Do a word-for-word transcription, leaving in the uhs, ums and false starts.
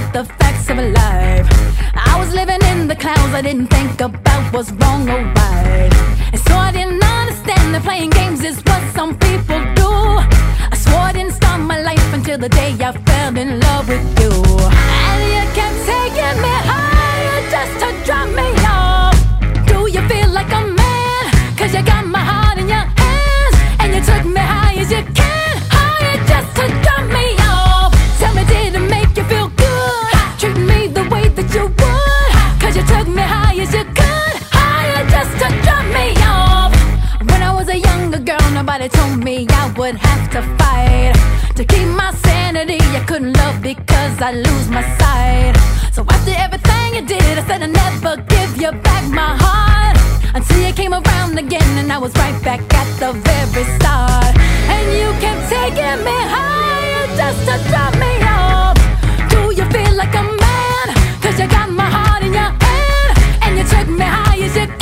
the facts of life. I was living in the clouds, I didn't think about what's wrong or right. And so I didn't understand that playing games is what some people do. I swore I didn't start my life until the day I fell in love with you. And you kept taking me higher just to drop me off. Do you feel like a man? Cause you got my heart in your hands, and you took me high as you can, higher just to drop me off. Tell me, did it make you feel good? Treat me the way that you would, cause you took me high as you could, higher just to drop me off. When I was a younger girl, nobody told me I would have to fight to keep my sanity. I couldn't love because I lose my sight. So after everything you did, I said I'd never give you back my heart, until you came around again, and I was right back at the very start. And you kept taking me higher just to drop me off. Do you feel like a man? Cause you got my heart in your hand, and you took me high as you